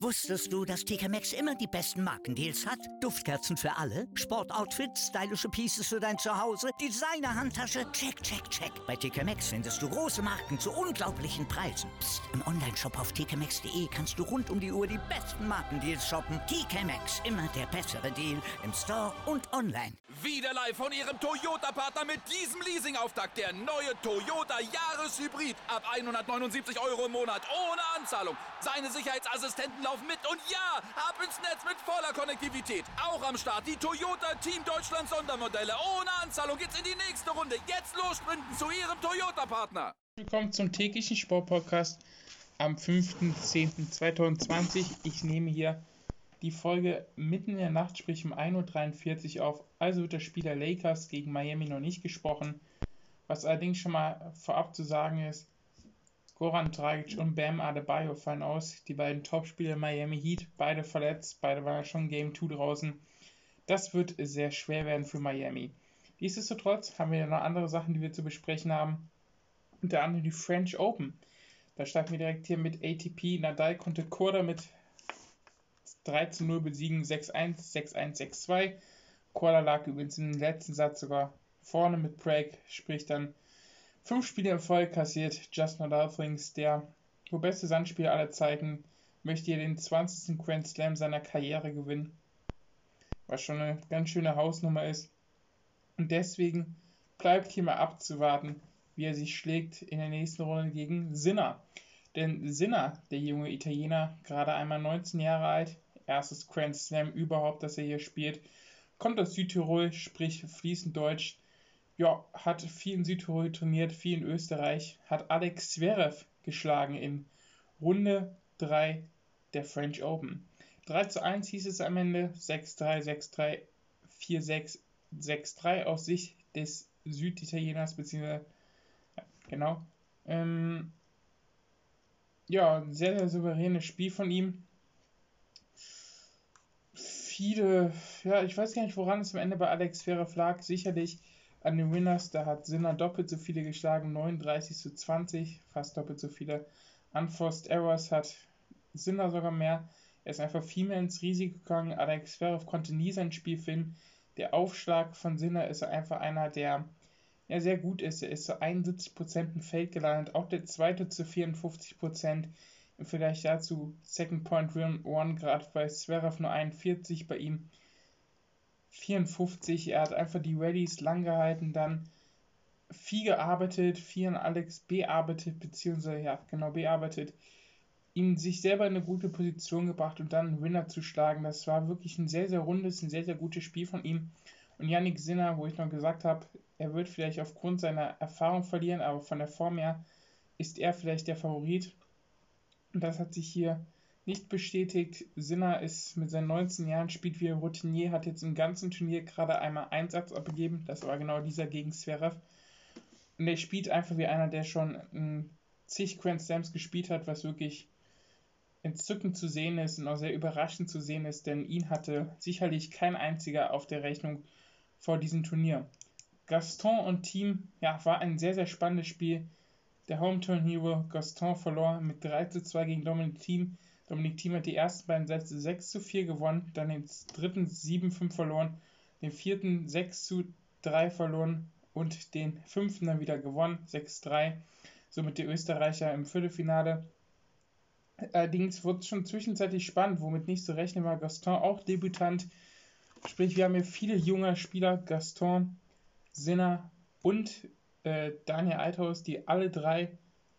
Wusstest du, dass TK Maxx immer die besten Markendeals hat? Duftkerzen für alle, Sportoutfits, stylische Pieces für dein Zuhause, Designer-Handtasche, check, check, check. Bei TK Maxx findest du große Marken zu unglaublichen Preisen. Psst. Im Onlineshop auf tkmaxx.de kannst du rund um die Uhr die besten Markendeals shoppen. TK Maxx, immer der bessere Deal im Store und online. Wieder live von Ihrem Toyota-Partner mit diesem Leasing-Auftakt. Der neue Toyota Jahreshybrid. Ab 179 € im Monat. Ohne Anzahlung. Seine Sicherheitsassistenten laufen mit. Und ja, ab ins Netz mit voller Konnektivität. Auch am Start die Toyota Team Deutschland Sondermodelle. Ohne Anzahlung geht's in die nächste Runde. Jetzt los sprinten zu Ihrem Toyota-Partner. Willkommen zum täglichen Sportpodcast am 5.10.2020. Ich nehme hier die Folge mitten in der Nacht, sprich um 1.43 Uhr auf. Also wird das Spiel der Lakers gegen Miami noch nicht gesprochen. Was allerdings schon mal vorab zu sagen ist, Goran Dragic und Bam Adebayo fallen aus. Die beiden Topspieler Miami Heat, beide verletzt, beide waren schon Game 2 draußen. Das wird sehr schwer werden für Miami. Nichtsdestotrotz haben wir ja noch andere Sachen, die wir zu besprechen haben. Unter anderem die French Open. Da starten wir direkt hier mit ATP. Nadal konnte Korda mit 3:0 besiegen, 6:1, 6:1, 6:2. Korda lag übrigens im letzten Satz sogar vorne mit Break, sprich dann 5 Spiele im Folge kassiert. Justin Nadal-Things, der wohl beste Sandspieler aller Zeiten, möchte hier den 20. Grand Slam seiner Karriere gewinnen. Was schon eine ganz schöne Hausnummer ist. Und deswegen bleibt hier mal abzuwarten, wie er sich schlägt in der nächsten Runde gegen Sinner. Denn Sinner, der junge Italiener, gerade einmal 19 Jahre alt, erstes Grand Slam überhaupt, das er hier spielt, kommt aus Südtirol, spricht fließend Deutsch, ja, hat viel in Südtirol trainiert, viel in Österreich, hat Alex Zverev geschlagen in Runde 3 der French Open. 3:1 hieß es am Ende, 6:3, 6:3, 4:6, 6:3 aus Sicht des Süditalieners, beziehungsweise, genau. Ja, ein sehr, sehr souveränes Spiel von ihm. Ich weiß gar nicht, woran es am Ende bei Alex Zverev lag. Sicherlich an den Winners, da hat Sinner doppelt so viele geschlagen, 39:20, fast doppelt so viele. Unforced Errors hat Sinner sogar mehr. Er ist einfach viel mehr ins Risiko gegangen. Alex Zverev konnte nie sein Spiel finden. Der Aufschlag von Sinner ist einfach einer, der sehr gut ist. Er ist zu 71% im Feld gelandet. Auch der zweite zu 54%. Im Vergleich dazu Second Point One gerade bei Zverev nur 41, bei ihm 54. Er hat einfach die Rallyes lang gehalten, dann viel gearbeitet, viel an Alex bearbeitet, ihn sich selber in eine gute Position gebracht und dann einen Winner zu schlagen. Das war wirklich ein sehr, sehr rundes, ein sehr, sehr gutes Spiel von ihm. Und Jannik Sinner, wo ich noch gesagt habe, er wird vielleicht aufgrund seiner Erfahrung verlieren, aber von der Form her ist er vielleicht der Favorit. Und das hat sich hier nicht bestätigt. Sinner ist mit seinen 19 Jahren, spielt wie ein Routinier, hat jetzt im ganzen Turnier gerade einmal einen Satz abgegeben. Das war genau dieser gegen Zverev. Und er spielt einfach wie einer, der schon zig Grand Slams gespielt hat, was wirklich entzückend zu sehen ist und auch sehr überraschend zu sehen ist, denn ihn hatte sicherlich kein einziger auf der Rechnung vor diesem Turnier. Gaston und Team, war ein sehr, sehr spannendes Spiel. Der Home-Turn-Hero Gaston verlor mit 3:2 gegen Dominic Thiem. Dominic Thiem hat die ersten beiden Sätze 6:4 gewonnen, dann den dritten 7:5 verloren, den vierten 6:3 verloren und den fünften dann wieder gewonnen, 6:3. Somit die Österreicher im Viertelfinale. Allerdings wurde es schon zwischenzeitlich spannend, womit nicht zu rechnen war. Gaston auch Debütant. Sprich, wir haben hier viele junge Spieler, Gaston, Sinner und Daniel Althaus, die alle drei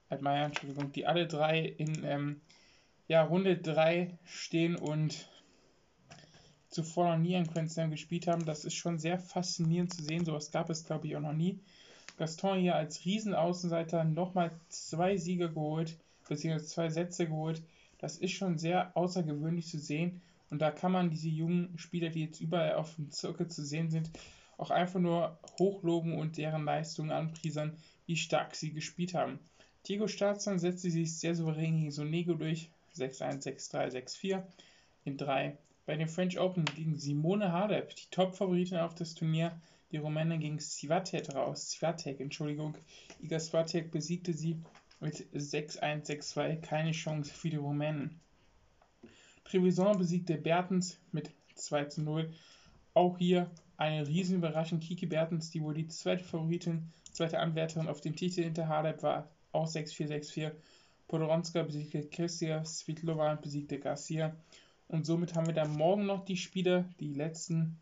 in Runde 3 stehen und zuvor noch nie ein Grand Slam gespielt haben. Das ist schon sehr faszinierend zu sehen. Sowas gab es, glaube ich, auch noch nie. Gaston hier als Riesenaußenseiter nochmal 2 Siege geholt, beziehungsweise 2 Sätze geholt. Das ist schon sehr außergewöhnlich zu sehen. Und da kann man diese jungen Spieler, die jetzt überall auf dem Zirkel zu sehen sind, auch einfach nur hochloben und deren Leistungen anpriesern, wie stark sie gespielt haben. Diego Schwartzmann setzte sich sehr souverän gegen Sonego durch, 6:1, 6:3, 6:4 in 3. Bei den French Open gegen Simone Halep, die Top-Favoritin auf das Turnier, die Rumänin gegen Iga Swiatek besiegte sie mit 6:1, 6:2, keine Chance für die Rumänen. Trevisan besiegte Bertens mit 2:0. Auch hier eine riesen Überraschung. Kiki Bertens, die wohl die zweite Anwärterin auf den Titel hinter Halep war, auch 6:4, 6:4. Podorońska besiegte Krysia, Svitolova besiegte Garcia. Und somit haben wir dann morgen noch die Spiele, die letzten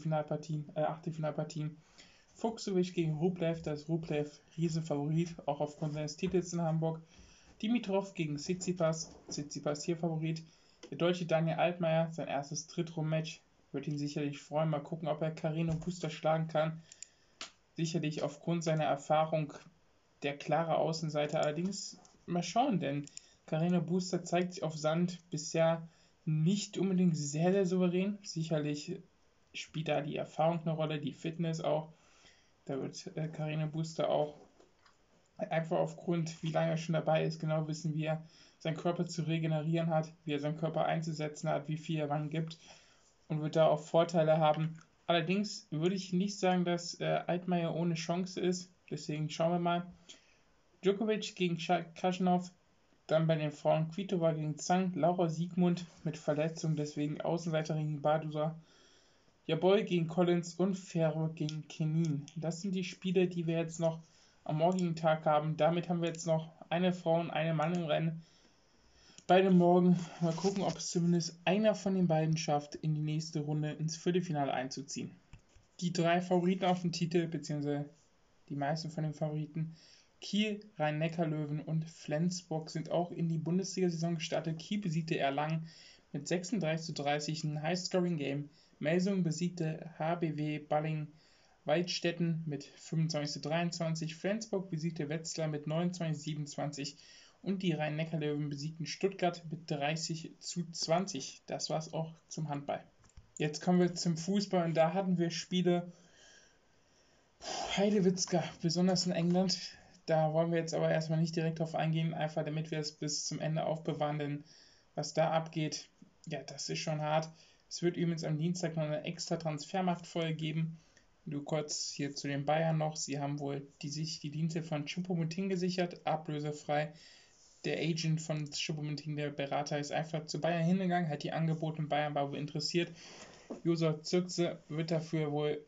Achtelfinalpartien. Fuchsowitsch gegen Rublev, das Rublev Riesenfavorit, auch aufgrund seines Titels in Hamburg. Dimitrov gegen Tsitsipas, Tsitsipas hier Favorit. Der deutsche Daniel Altmaier, sein erstes Drittrum-Match, wird ihn sicherlich freuen. Mal gucken, ob er Carreno Busta schlagen kann. Sicherlich aufgrund seiner Erfahrung der klare Außenseiter. Allerdings mal schauen, denn Carreno Busta zeigt sich auf Sand bisher nicht unbedingt sehr, sehr souverän. Sicherlich spielt da die Erfahrung eine Rolle, die Fitness auch. Da wird Carreno Busta auch einfach aufgrund, wie lange er schon dabei ist, genau wissen, wie er seinen Körper zu regenerieren hat, wie er seinen Körper einzusetzen hat, wie viel er wann gibt und wird da auch Vorteile haben. Allerdings würde ich nicht sagen, dass Altmaier ohne Chance ist. Deswegen schauen wir mal. Djokovic gegen Khachanov, dann bei den Frauen Kvitova gegen Zhang, Laura Siegemund mit Verletzung, deswegen Außenseiterin gegen Badosa, Jabboy gegen Collins und Ferro gegen Kenin. Das sind die Spiele, die wir jetzt noch am morgigen Tag haben. Damit haben wir jetzt noch eine Frau und eine Mann im Rennen. Beide morgen. Mal gucken, ob es zumindest einer von den beiden schafft, in die nächste Runde ins Viertelfinale einzuziehen. Die 3 Favoriten auf dem Titel, beziehungsweise die meisten von den Favoriten, Kiel, Rhein-Neckar-Löwen und Flensburg, sind auch in die Bundesliga-Saison gestartet. Kiel besiegte Erlangen mit 36:30, ein High-Scoring-Game. Melsung besiegte HBW Balling-Waldstätten mit 25:23. Flensburg besiegte Wetzlar mit 29:27. Und die Rhein-Neckar-Löwen besiegten Stuttgart mit 30:20. Das war's auch zum Handball. Jetzt kommen wir zum Fußball und da hatten wir Spiele. Heidewitzka, besonders in England. Da wollen wir jetzt aber erstmal nicht direkt drauf eingehen, einfach damit wir es bis zum Ende aufbewahren, denn was da abgeht, ja, das ist schon hart. Es wird übrigens am Dienstag noch eine extra Transfermarktfolge geben. Nur kurz hier zu den Bayern noch. Sie haben wohl sich die Dienste von Choupo-Moting gesichert, ablösefrei. Der Agent von Choupo-Moting, der Berater, ist einfach zu Bayern hingegangen, hat die angeboten, Bayern war wohl interessiert. Josua Zirkzee wird dafür wohl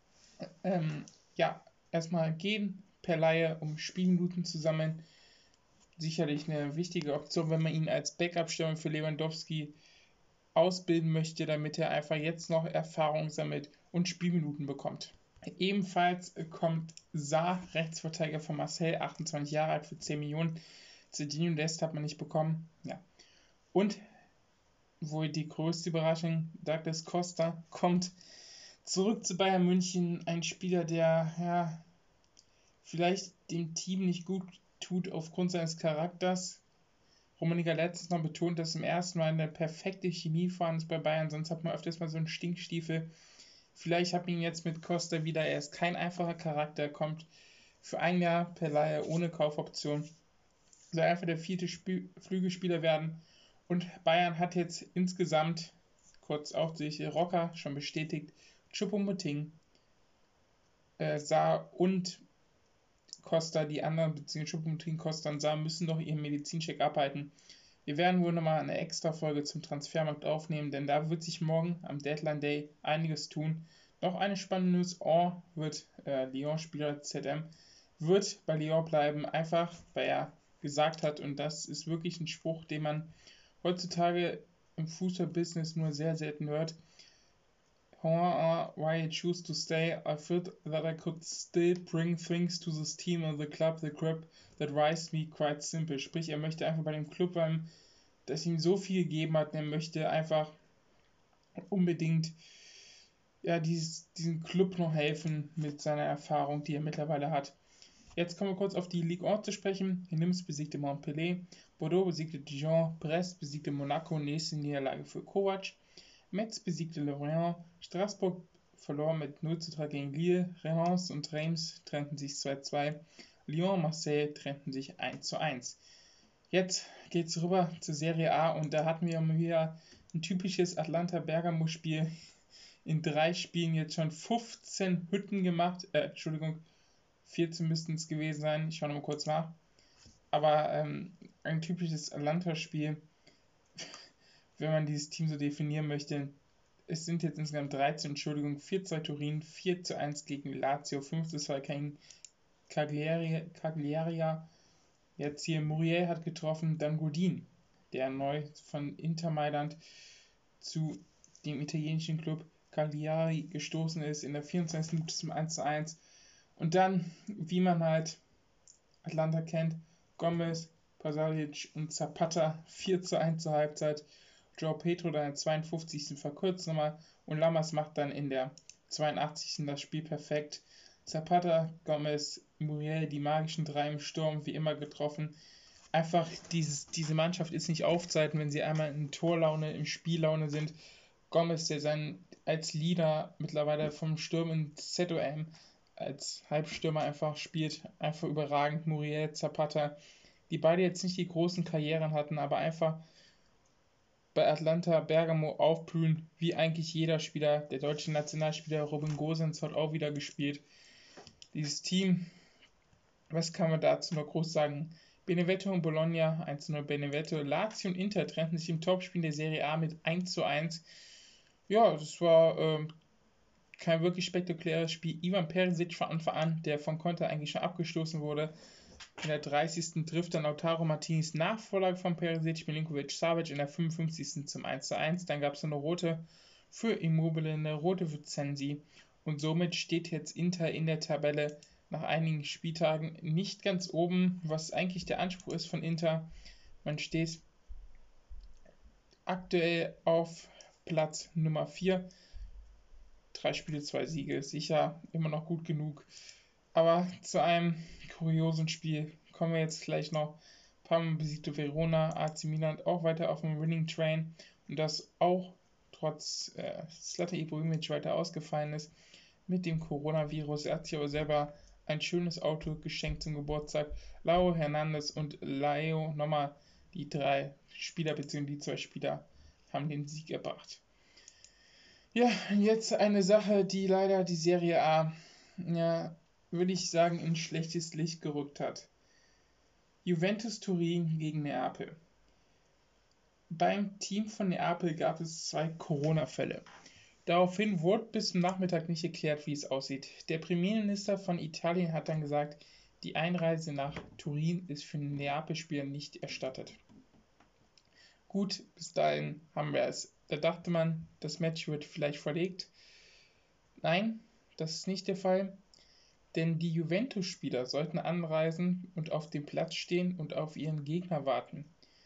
erstmal gehen per Leihe, um Spielminuten zu sammeln. Sicherlich eine wichtige Option, wenn man ihn als Backup-Stürmer für Lewandowski ausbilden möchte, damit er einfach jetzt noch Erfahrung sammelt und Spielminuten bekommt. Ebenfalls kommt Sarr, Rechtsverteidiger von Marseille, 28 Jahre alt, für 10 Millionen. Zedinho Dest hat man nicht bekommen. Ja. Und wohl die größte Überraschung, Douglas Costa kommt zurück zu Bayern München. Ein Spieler, der vielleicht dem Team nicht gut tut aufgrund seines Charakters. Rummenigge hat letztens noch betont, dass zum ersten Mal eine perfekte Chemie vorhanden ist bei Bayern, sonst hat man öfters mal so einen Stinkstiefel. Vielleicht hat man ihn jetzt mit Costa wieder, er ist kein einfacher Charakter, kommt für ein Jahr per Leihe ohne Kaufoption. Soll einfach der 4. Flügelspieler werden. Und Bayern hat jetzt insgesamt, kurz auch durch Rocker schon bestätigt, Choupo-Moting, Sarr und Costa, die anderen, beziehungsweise Choupo-Moting, Costa und Sarr müssen noch ihren Medizincheck abhalten. Wir werden wohl nochmal eine extra Folge zum Transfermarkt aufnehmen, denn da wird sich morgen am Deadline Day einiges tun. Noch eine spannende News, wird Lyon-Spieler ZM, wird bei Lyon bleiben, einfach weil er gesagt hat, und das ist wirklich ein Spruch, den man heutzutage im Fußballbusiness nur sehr selten hört. Why I choose to stay, I felt that I could still bring things to this team and the club that raised me quite simple. Sprich, er möchte einfach bei dem Club bleiben, das ihm so viel gegeben hat, und er möchte einfach unbedingt diesen Club noch helfen mit seiner Erfahrung, die er mittlerweile hat. Jetzt kommen wir kurz auf die Ligue 1 zu sprechen. Nims besiegte Montpellier, Bordeaux besiegte Dijon, Brest besiegte Monaco, nächste Niederlage für Kovac, Metz besiegte Lorient, Straßburg verlor mit 0:3 gegen Lille, Reims und Reims trennten sich 2:2, Lyon und Marseille trennten sich 1:1. Jetzt geht's rüber zur Serie A und da hatten wir wieder ein typisches Atlanta-Bergamo-Spiel. In 3 Spielen jetzt schon 15 Hütten gemacht, 14 müssten es gewesen sein, ich schaue nochmal kurz nach. Aber ein typisches Atlanta-Spiel. wenn man dieses Team so definieren möchte. Es sind jetzt insgesamt 4:2 Turin, 4:1 gegen Lazio, 5:2 gegen Cagliari. Jetzt hier Muriel hat getroffen, dann Godin, der neu von Inter Mailand zu dem italienischen Club Cagliari gestoßen ist, in der 24. Minute zum 1:1. Und dann, wie man halt Atlanta kennt, Gomez, Pasalic und Zapata 4:1 zur Halbzeit. João Pedro dann in der 52. verkürzt nochmal und Lammers macht dann in der 82. das Spiel perfekt. Zapata, Gomez, Muriel, die magischen drei im Sturm, wie immer getroffen. Einfach, diese Mannschaft ist nicht aufzuhalten, wenn sie einmal in Torlaune, in Spiellaune sind. Gomez, der sein als Leader mittlerweile vom Sturm in ZOM als Halbstürmer einfach spielt, einfach überragend. Muriel, Zapata, die beide jetzt nicht die großen Karrieren hatten, aber einfach bei Atlanta Bergamo aufblühen, wie eigentlich jeder Spieler. Der deutsche Nationalspieler Robin Gosens hat auch wieder gespielt. Dieses Team, was kann man dazu noch groß sagen? Benevento und Bologna 1:0 Benevento. Lazio und Inter trennten sich im Topspiel der Serie A mit 1:1. Ja, das war kein wirklich spektakuläres Spiel. Ivan Perisic von Anfang an, der von Conte eigentlich schon abgestoßen wurde. In der 30. trifft dann Lautaro Martinez Nachvorlage von Perisic, Milinkovic-Savic in der 55. zum 1:1. Dann gab es eine rote für Immobile, eine rote für Zensi. Und somit steht jetzt Inter in der Tabelle nach einigen Spieltagen nicht ganz oben, was eigentlich der Anspruch ist von Inter. Man steht aktuell auf Platz Nummer 4. 3 Spiele, 2 Siege, sicher immer noch gut genug. Aber zu einem kuriosen Spiel kommen wir jetzt gleich noch. Parma besiegte Verona, AC Milan auch weiter auf dem Winning Train und das auch trotz Zlatan Ibrahimovic weiter ausgefallen ist mit dem Coronavirus. Er hat sich aber selber ein schönes Auto geschenkt zum Geburtstag. Lau Hernandez und Leo, nochmal die 3 Spieler bzw. die 2 Spieler haben den Sieg erbracht. Ja, jetzt eine Sache, die leider die Serie A, ja, würde ich sagen, in schlechtes Licht gerückt hat. Juventus Turin gegen Neapel. Beim Team von Neapel gab es 2 Corona-Fälle. Daraufhin wurde bis zum Nachmittag nicht geklärt, wie es aussieht. Der Premierminister von Italien hat dann gesagt, die Einreise nach Turin ist für Neapel-Spieler nicht erstattet. Gut, bis dahin haben wir es. Da dachte man, das Match wird vielleicht verlegt. Nein, das ist nicht der Fall, denn die Juventus-Spieler sollten anreisen und auf dem Platz stehen und auf ihren Gegner warten.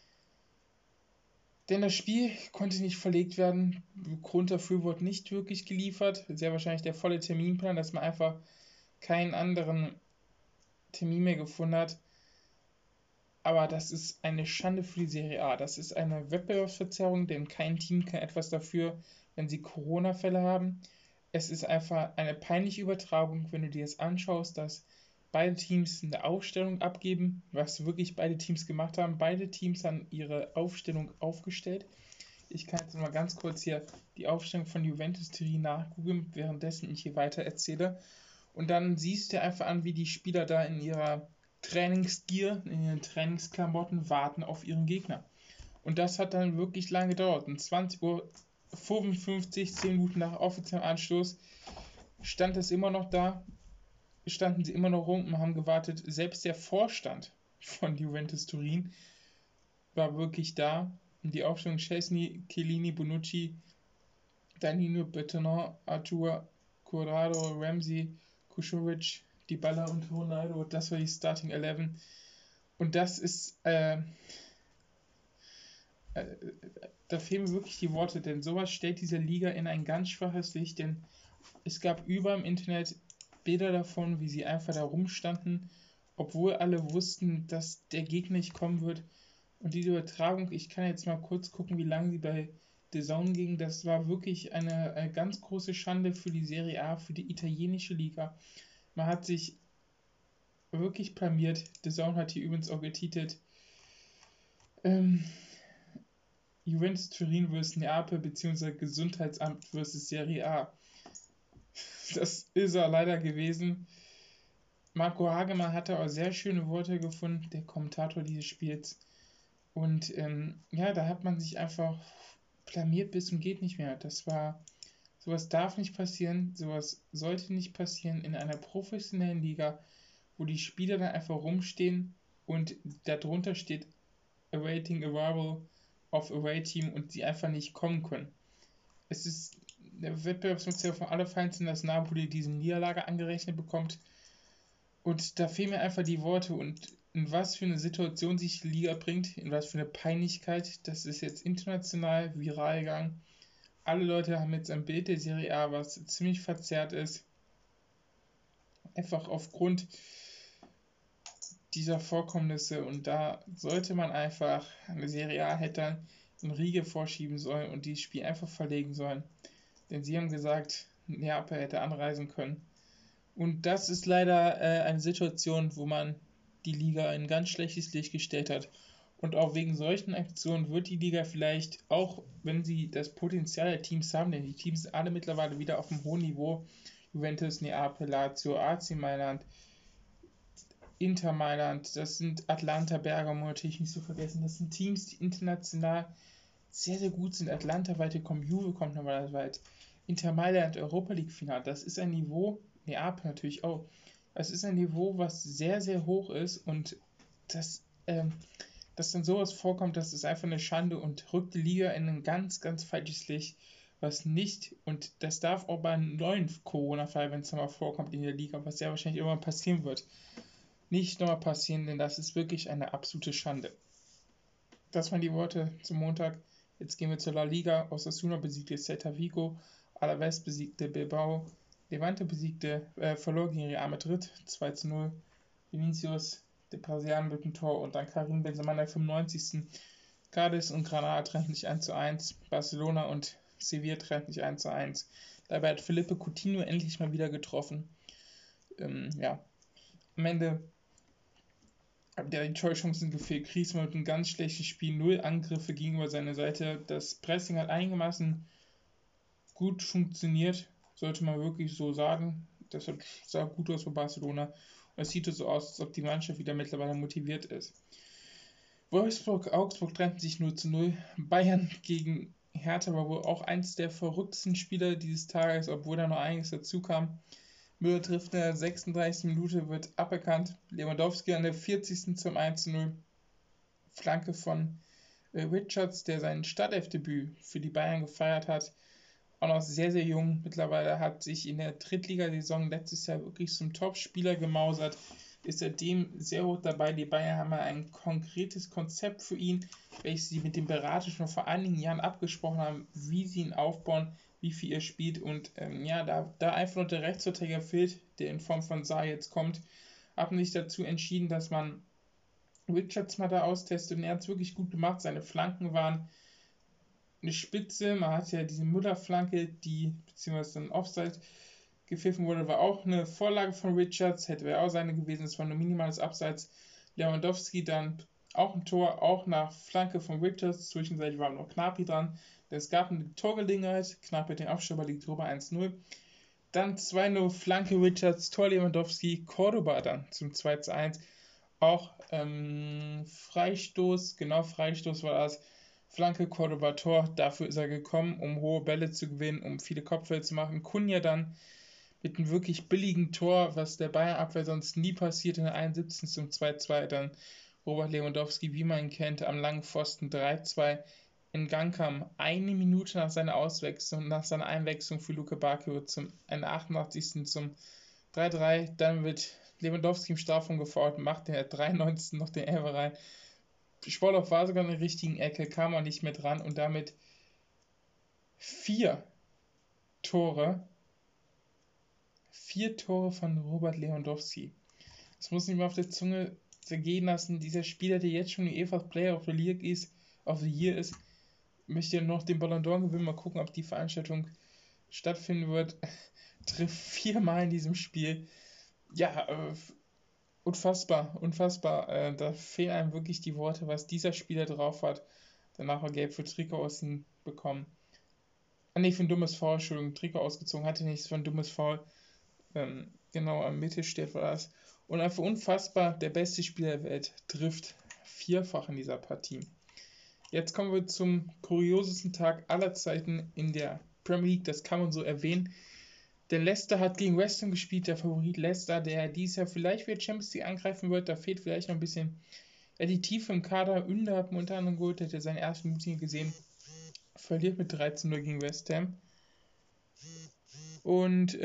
Denn das Spiel konnte nicht verlegt werden. Grund dafür wurde nicht wirklich geliefert. Sehr wahrscheinlich der volle Terminplan, dass man einfach keinen anderen Termin mehr gefunden hat. Aber das ist eine Schande für die Serie A. Das ist eine Wettbewerbsverzerrung, denn kein Team kann etwas dafür, wenn sie Corona-Fälle haben. Es ist einfach eine peinliche Übertragung, wenn du dir das anschaust, dass beide Teams eine Aufstellung abgeben, was wirklich beide Teams gemacht haben. Beide Teams haben ihre Aufstellung aufgestellt. Ich kann jetzt mal ganz kurz hier die Aufstellung von Juventus Turin nachgoogeln, währenddessen ich hier weiter erzähle. Und dann siehst du einfach an, wie die Spieler da in ihrer Trainingsgear, in ihren Trainingsklamotten warten auf ihren Gegner. Und das hat dann wirklich lange gedauert. Um 20:55 Uhr, 10 Minuten nach offiziellem Anstoß, stand es immer noch da, standen sie immer noch rum und haben gewartet. Selbst der Vorstand von Juventus Turin war wirklich da. Und die Aufstellung Szczesny, Chiellini, Bonucci, Danilo, Bertrand, Arthur, Corrado, Ramsey, Kušović, Dybala und Ronaldo, das war die Starting 11. Und das ist, da fehlen mir wirklich die Worte, denn sowas stellt diese Liga in ein ganz schwaches Licht, denn es gab überall im Internet Bilder davon, wie sie einfach da rumstanden, obwohl alle wussten, dass der Gegner nicht kommen wird. Und diese Übertragung, ich kann jetzt mal kurz gucken, wie lange sie bei DAZN ging, das war wirklich eine ganz große Schande für die Serie A, für die italienische Liga. Man hat sich wirklich blamiert. DAZN hat hier übrigens auch getitelt Juventus Turin vs. Neapel bzw. Gesundheitsamt vs. Serie A. Das ist er leider gewesen. Marco Hagemann hatte aber sehr schöne Worte gefunden, der Kommentator dieses Spiels. Und ja, da hat man sich einfach blamiert bist und geht nicht mehr. Sowas darf nicht passieren, sowas sollte nicht passieren in einer professionellen Liga, wo die Spieler dann einfach rumstehen und darunter steht awaiting arrival of away team und sie einfach nicht kommen können. Es ist der Wettbewerbsverzerrung von allerfeinsten, dass Napoli diese Niederlage angerechnet bekommt. Und da fehlen mir einfach die Worte und in was für eine Situation sich die Liga bringt, in was für eine Peinlichkeit. Das ist jetzt international viral gegangen. Alle Leute haben jetzt ein Bild der Serie A, was ziemlich verzerrt ist. Einfach aufgrund dieser Vorkommnisse. Und da sollte man einfach eine Serie A hätte einen Riegel vorschieben sollen und dieses Spiel einfach verlegen sollen. Denn sie haben gesagt, Neapel hätte anreisen können. Und das ist leider eine Situation, wo man die Liga in ein ganz schlechtes Licht gestellt hat. Und auch wegen solchen Aktionen wird die Liga vielleicht, auch wenn sie das Potenzial der Teams haben, denn die Teams sind alle mittlerweile wieder auf einem hohen Niveau, Juventus, Neapel, Lazio, AC Mailand, Inter Mailand, das sind Atalanta, Bergamo natürlich nicht zu vergessen, das sind Teams, die international sehr, sehr gut sind. Atalanta weiterkommen, Juve kommt normalerweise weit. Inter Mailand, Europa League Finale, das ist ein Niveau, Neapel natürlich auch, das ist ein Niveau, was sehr, sehr hoch ist und dass dann sowas vorkommt, das ist einfach eine Schande und rückt die Liga in ein ganz, ganz falsches Licht, was nicht, und das darf auch bei einem neuen Corona-Fall, wenn es nochmal vorkommt in der Liga, was sehr wahrscheinlich immer passieren wird, nicht nochmal passieren, denn das ist wirklich eine absolute Schande. Das waren die Worte zum Montag. Jetzt gehen wir zur La Liga. Osasuna besiegte Celta Vigo, Alavés besiegte Bilbao, Levante verlor gegen Real Madrid 2:0. Vinicius, der Brasilianer mit dem Tor und dann Karim Benzema in der 95. Cádiz und Granada trennten sich 1:1. Barcelona und Sevilla trennten sich 1:1. Dabei hat Felipe Coutinho endlich mal wieder getroffen. Am Ende der Torchancen gefehlt. Griezmann mit einem ganz schlechten Spiel, 0 Angriffe gegenüber seiner Seite. Das Pressing hat einigermaßen gut funktioniert, sollte man wirklich so sagen. Das sah gut aus für Barcelona. Und es sieht so aus, als ob die Mannschaft wieder mittlerweile motiviert ist. Augsburg trennten sich 0:0. Bayern gegen Hertha war wohl auch eins der verrücktesten Spieler dieses Tages, obwohl da noch einiges dazu kam. Müller trifft in der 36. Minute, wird aberkannt. Lewandowski an der 40. zum 1:0. Flanke von Richards, der sein Startelfdebüt für die Bayern gefeiert hat. Auch noch sehr, sehr jung. Mittlerweile hat sich in der Drittligasaison letztes Jahr wirklich zum Top-Spieler gemausert. Ist seitdem sehr hoch dabei. Die Bayern haben ein konkretes Konzept für ihn, welches sie mit dem Berater schon vor einigen Jahren abgesprochen haben, wie sie ihn aufbauen, wie viel er spielt. Und da einfach noch der Rechtsverteidiger fehlt, der in Form von Sarr jetzt kommt, haben sich dazu entschieden, dass man Richards mal da austestet. Und er hat es wirklich gut gemacht. Seine Flanken waren eine Spitze. Man hat ja diese Müller-Flanke, die beziehungsweise dann Offside gepfiffen wurde, war auch eine Vorlage von Richards, hätte wäre auch seine gewesen, es war nur minimales Abseits. Lewandowski dann auch ein Tor, auch nach Flanke von Richards, zwischenzeitlich war noch Gnabry dran. Es gab eine Torgelegenheit, Gnabry den Abstauber liegt drüber 1:0. Dann 2:0 Flanke Richards, Tor Lewandowski, Cordoba dann zum 2:1. Auch Freistoß war das. Flanke, Cordoba, Tor, dafür ist er gekommen, um hohe Bälle zu gewinnen, um viele Kopfbälle zu machen. Cunha dann mit einem wirklich billigen Tor, was der Bayern-Abwehr sonst nie passiert, in der 71. zum 2:2. Dann Robert Lewandowski, wie man ihn kennt, am langen Pfosten 3:2 in Gang kam. Eine Minute nach seiner Einwechslung für Luke Bacchio zum 88. zum 3:3. Dann wird Lewandowski im Strafraum gefoult, macht in der 93. noch den Elfer rein. Sporthoff war sogar in der richtigen Ecke, kam auch nicht mehr dran und damit 4 Tore von Robert Lewandowski. Das muss ich mir auf der Zunge zergehen lassen. Dieser Spieler, der jetzt schon UEFA's Player of the Year ist, möchte noch den Ballon d'Or gewinnen. Mal gucken, ob die Veranstaltung stattfinden wird. Trifft 4-mal in diesem Spiel. Ja, unfassbar. Da fehlen einem wirklich die Worte, was dieser Spieler drauf hat. Danach war gelb für Trikot aus ihm bekommen. Für ein dummes Foul, Entschuldigung, Trikot ausgezogen, hatte nichts für ein dummes Foul. Genau am Mittelstädt war das. Und einfach unfassbar, der beste Spieler der Welt trifft 4-fach in dieser Partie. Jetzt kommen wir zum kuriosesten Tag aller Zeiten in der Premier League, das kann man so erwähnen. Denn Leicester hat gegen West Ham gespielt, der Favorit Leicester, der dieses Jahr vielleicht wieder Champions League angreifen wird. Da fehlt vielleicht noch ein bisschen die Tiefe im Kader. Ünder hat unter anderem geholt, hätte seinen ersten Meeting gesehen. Verliert mit 13-0 gegen West Ham. Und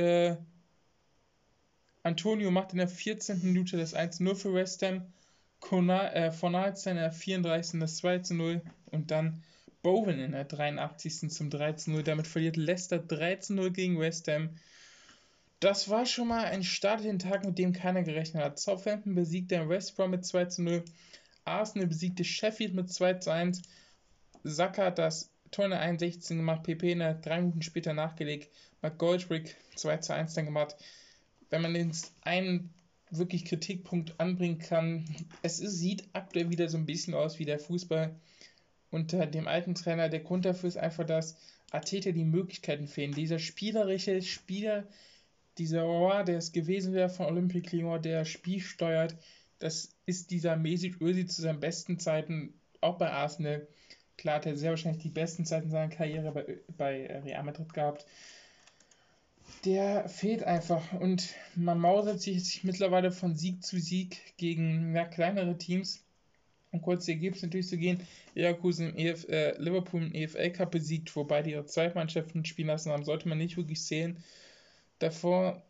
Antonio macht in der 14. Minute das 1-0 für West Ham. Fornals in der 34. das 2-0 und dann Bowen in der 83. zum 13-0. Damit verliert Leicester 13-0 gegen West Ham. Das war schon mal ein Start in den Tag, mit dem keiner gerechnet hat. Southampton besiegte West Brom mit 2-0. Arsenal besiegte Sheffield mit 2-1. Saka hat das Tor in der 61. gemacht, PP in der 3 Minuten später nachgelegt, McGoldrick 2-1 dann gemacht. Wenn man den einen wirklich Kritikpunkt anbringen kann, sieht aktuell wieder so ein bisschen aus wie der Fußball unter dem alten Trainer. Der Grund dafür ist einfach, dass Arteta die Möglichkeiten fehlen. Dieser spielerische Spieler, dieser Rohr, der es gewesen wäre von Olympique Lyon, der Spiel steuert, das ist dieser Mesut Özil zu seinen besten Zeiten, auch bei Arsenal. Klar hat er sehr wahrscheinlich die besten Zeiten seiner Karriere bei Real Madrid gehabt. Der fehlt einfach und man mausert sich mittlerweile von Sieg zu Sieg gegen kleinere Teams. Um kurz die Ergebnisse natürlich zu gehen, Leverkusen Liverpool im EFL Cup besiegt, wobei die ihre Zweitmannschaften spielen lassen haben, sollte man nicht wirklich sehen. Davor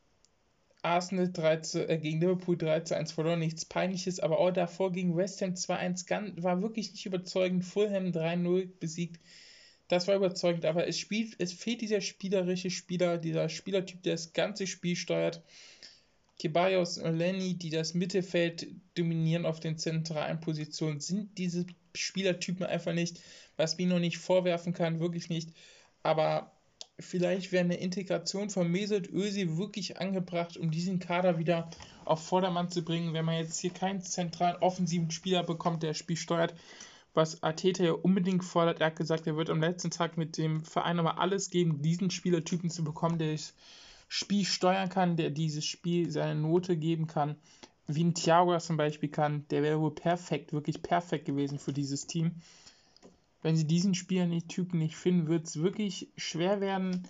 Arsenal gegen Liverpool 3-1 verloren, nichts Peinliches, aber auch davor gegen West Ham 2-1 war wirklich nicht überzeugend. Fulham 3-0 besiegt, das war überzeugend, aber es fehlt dieser spielerische Spieler, dieser Spielertyp, der das ganze Spiel steuert. Ceballos und Lenny, die das Mittelfeld dominieren auf den zentralen Positionen, sind diese Spielertypen einfach nicht, was mir noch nicht vorwerfen kann, wirklich nicht, aber vielleicht wäre eine Integration von Mesut Özil wirklich angebracht, um diesen Kader wieder auf Vordermann zu bringen, wenn man jetzt hier keinen zentralen offensiven Spieler bekommt, der das Spiel steuert, was Arteta ja unbedingt fordert. Er hat gesagt, er wird am letzten Tag mit dem Verein aber alles geben, diesen Spielertypen zu bekommen, der das Spiel steuern kann, der dieses Spiel seine Note geben kann, wie ein Thiago zum Beispiel kann. Der wäre wohl perfekt, wirklich perfekt gewesen für dieses Team. Wenn sie diesen Typen nicht finden, wird es wirklich schwer werden.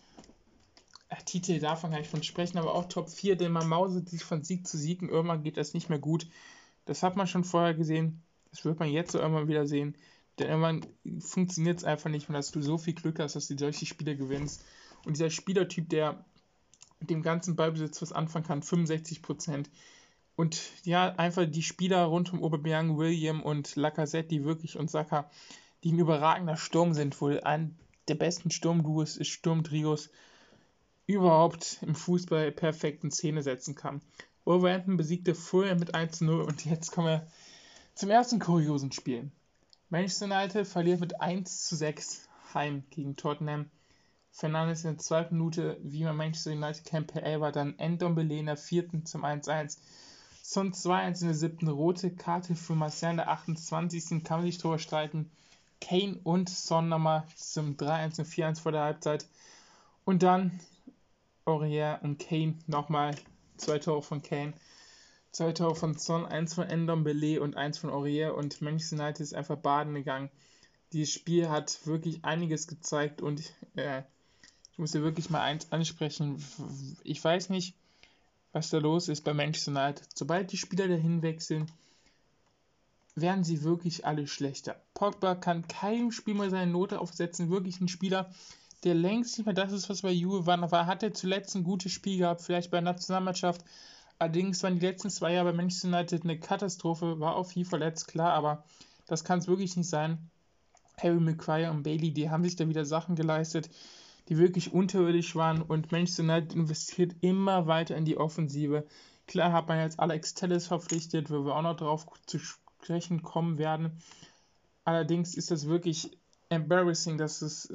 Titel davon kann ich von sprechen, aber auch Top 4, denn man mausert sich von Sieg zu Sieg und irgendwann geht das nicht mehr gut. Das hat man schon vorher gesehen, das wird man jetzt so irgendwann wieder sehen. Denn irgendwann funktioniert es einfach nicht mehr, dass du so viel Glück hast, dass du solche Spiele gewinnst. Und dieser Spielertyp, der mit dem ganzen Ballbesitz was anfangen kann, 65%. Und ja, einfach die Spieler rund um Aubameyang, William und Lacazette, die wirklich und Saka, die ein überragender Sturm sind, wohl ein der besten Sturmduos, Sturmtrios überhaupt im Fußball perfekt in Szene setzen kann. Wolverhampton besiegte Fulham mit 1-0 und jetzt kommen wir zum ersten kuriosen Spiel. Manchester United verliert mit 1-6 heim gegen Tottenham. Fernandes in der 2. Minute, wie man Manchester United kennt, per Elfer, dann Ndombele in der 4. zum 1-1. Son 2-1 in der 7. rote Karte für Martial in der 28. kann man sich drüber streiten. Kane und Son nochmal zum 3-1 und 4-1 vor der Halbzeit. Und dann Aurier und Kane nochmal 2 Tore von Kane. 2 Tore von Son, 1 von Ndombele und 1 von Aurier und Manchester United ist einfach baden gegangen. Dieses Spiel hat wirklich einiges gezeigt und ich muss hier wirklich mal eins ansprechen. Ich weiß nicht, was da los ist bei Manchester United. Sobald die Spieler dahin wechseln, werden sie wirklich alle schlechter. Pogba kann keinem Spiel mal seine Note aufsetzen. Wirklich ein Spieler, der längst nicht mehr das ist, was bei Juve war. Aber hat er zuletzt ein gutes Spiel gehabt, vielleicht bei der Nationalmannschaft. Allerdings waren die letzten 2 Jahre bei Manchester United eine Katastrophe. War auch viel verletzt, klar, aber das kann es wirklich nicht sein. Harry Maguire und Bailey, die haben sich da wieder Sachen geleistet, die wirklich unterirdisch waren und Manchester United investiert immer weiter in die Offensive. Klar hat man jetzt Alex Telles verpflichtet, wo wir auch noch drauf zu sprechen kommen werden. Allerdings ist das wirklich embarrassing, dass es,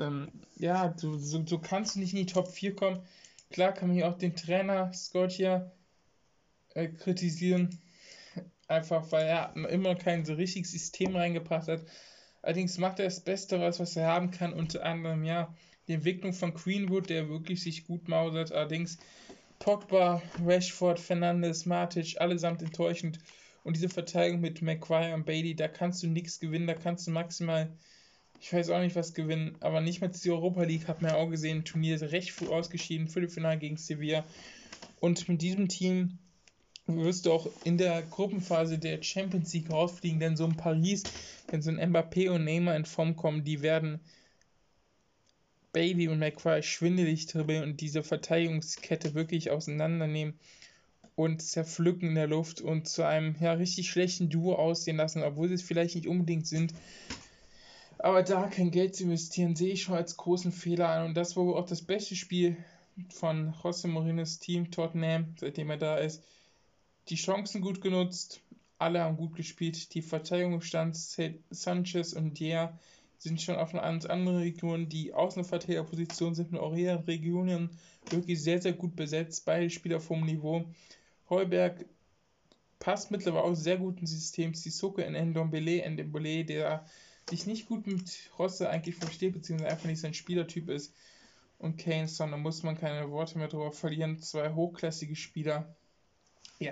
so kannst du nicht in die Top 4 kommen. Klar kann man hier auch den Trainer Scotia kritisieren, einfach weil er immer kein so richtiges System reingebracht hat. Allerdings macht er das Beste raus, was er haben kann, unter anderem die Entwicklung von Greenwood, der wirklich sich gut mausert. Allerdings Pogba, Rashford, Fernandes, Matic, allesamt enttäuschend. Und diese Verteidigung mit Maguire und Bailey, da kannst du nichts gewinnen, da kannst du maximal, ich weiß auch nicht was gewinnen, aber nicht mal die Europa League, hat man ja auch gesehen, Turnier ist recht früh ausgeschieden, Viertelfinale gegen Sevilla. Und mit diesem Team wirst du auch in der Gruppenphase der Champions League rausfliegen, denn so ein Paris, wenn so ein Mbappé und Neymar in Form kommen, die werden Bailey und Maguire schwindelig dribbeln und diese Verteidigungskette wirklich auseinandernehmen und zerpflücken in der Luft und zu einem richtig schlechten Duo aussehen lassen, obwohl sie es vielleicht nicht unbedingt sind. Aber da kein Geld zu investieren, sehe ich schon als großen Fehler an. Und das war wohl auch das beste Spiel von José Mourinhos Team Tottenham, seitdem er da ist. Die Chancen gut genutzt, alle haben gut gespielt. Die Verteidigung stand Sanchez und Dier sind schon auf einer ganz anderen Region. Die Außenverteidigerpositionen sind mit euren Regionen wirklich sehr, sehr gut besetzt. Beide Spieler vom Niveau. Højbjerg passt mittlerweile auch sehr gut ins System. Sissoko in Ndombele, der sich nicht gut mit Rosse eigentlich versteht, beziehungsweise einfach nicht sein Spielertyp ist. Und Kane, da muss man keine Worte mehr drüber verlieren. 2 hochklassige Spieler. Ja.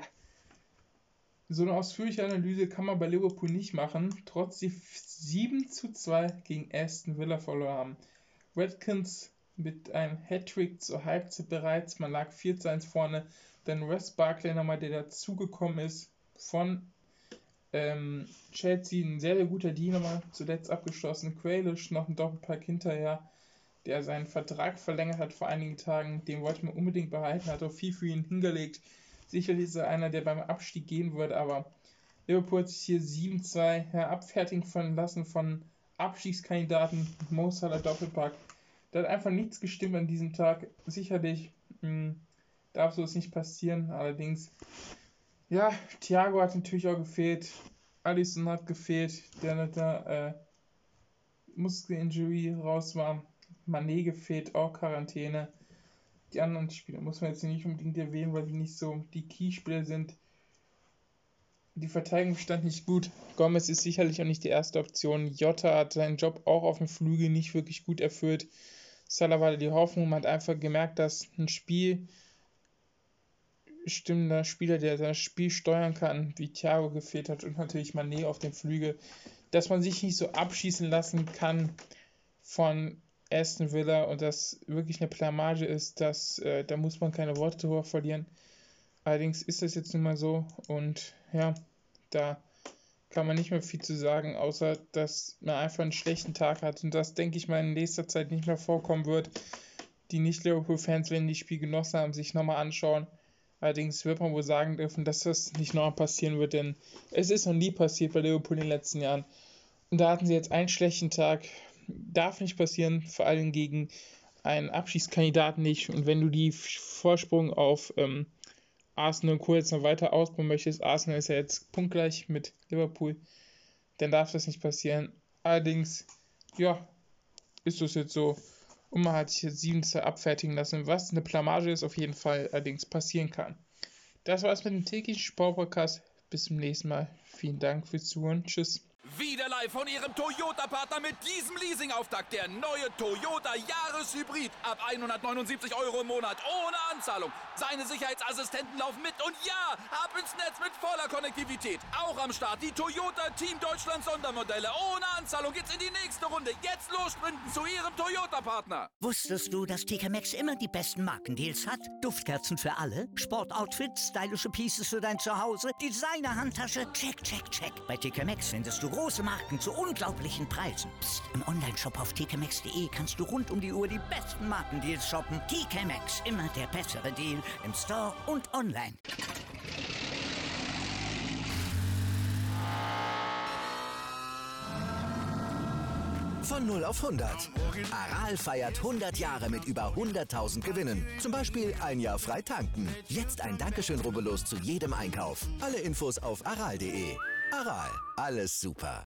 So eine ausführliche Analyse kann man bei Liverpool nicht machen, trotz die 7:2 gegen Aston Villa verloren haben. Watkins mit einem Hattrick zur Halbzeit bereits, man lag 4:1 vorne, dann Wes Barkley nochmal, der dazugekommen ist von Chelsea, ein sehr, sehr guter Diener, zuletzt abgeschlossen. Grealish noch ein Doppelpack hinterher, der seinen Vertrag verlängert hat vor einigen Tagen, den wollte man unbedingt behalten, hat auch viel für ihn hingelegt. Sicherlich ist er einer, der beim Abstieg gehen wird, aber Liverpool hat sich hier 7:2 abfertigen lassen von Abstiegskandidaten. Mo Salah Doppelpack. Da hat einfach nichts gestimmt an diesem Tag. Sicherlich darf sowas nicht passieren. Allerdings, ja, Thiago hat natürlich auch gefehlt. Alisson hat gefehlt, der da Muskelinjury raus war. Mané gefehlt, auch Quarantäne. Die anderen Spieler muss man jetzt nicht unbedingt erwähnen, weil die nicht so die Key-Spieler sind. Die Verteidigung stand nicht gut. Gomez ist sicherlich auch nicht die erste Option. Jota hat seinen Job auch auf dem Flügel nicht wirklich gut erfüllt. Salah war die Hoffnung, man hat einfach gemerkt, dass ein spielstimmender Spieler, der das Spiel steuern kann, wie Thiago gefehlt hat und natürlich Mané auf dem Flügel, dass man sich nicht so abschießen lassen kann von Aston Villa und das wirklich eine Blamage ist, da muss man keine Worte drüber verlieren. Allerdings ist das jetzt nun mal so und ja, da kann man nicht mehr viel zu sagen, außer dass man einfach einen schlechten Tag hat und das, denke ich mal, in nächster Zeit nicht mehr vorkommen wird. Die Nicht-Liverpool-Fans, wenn die Spiel genossen haben, sich nochmal anschauen. Allerdings wird man wohl sagen dürfen, dass das nicht nochmal passieren wird, denn es ist noch nie passiert bei Liverpool in den letzten Jahren. Und da hatten sie jetzt einen schlechten Tag. Darf nicht passieren, vor allem gegen einen Abschiedskandidaten nicht. Und wenn du die Vorsprung auf Arsenal und Co. jetzt noch weiter ausbauen möchtest, Arsenal ist ja jetzt punktgleich mit Liverpool, dann darf das nicht passieren. Allerdings, ja, ist das jetzt so. Und man hat sich jetzt 7:2 abfertigen lassen, was eine Blamage ist, auf jeden Fall allerdings passieren kann. Das war's mit dem täglichen Sportpodcast. Bis zum nächsten Mal. Vielen Dank fürs Zuhören. Tschüss. Wieder live von Ihrem Toyota-Partner mit diesem Leasing-Auftakt. Der neue Toyota Jahreshybrid. Ab 179 € im Monat. Ohne Anzahlung. Seine Sicherheitsassistenten laufen mit. Und ja, ab ins Netz mit voller Konnektivität. Auch am Start die Toyota Team Deutschland Sondermodelle. Ohne Anzahlung geht's in die nächste Runde. Jetzt los sprinten zu Ihrem Toyota-Partner. Wusstest du, dass TK Maxx immer die besten Markendeals hat? Duftkerzen für alle, Sportoutfits, stylische Pieces für dein Zuhause, Designer-Handtasche, check, check, check. Bei TK Maxx findest du große Marken zu unglaublichen Preisen. Psst. Im Onlineshop auf tkmaxx.de kannst du rund um die Uhr die besten Markendeals shoppen. TK Maxx, immer der bessere Deal im Store und online. Von 0 auf 100. Aral feiert 100 Jahre mit über 100.000 Gewinnen. Zum Beispiel ein Jahr frei tanken. Jetzt ein Dankeschön, rubbellos zu jedem Einkauf. Alle Infos auf aral.de. Aral, alles super.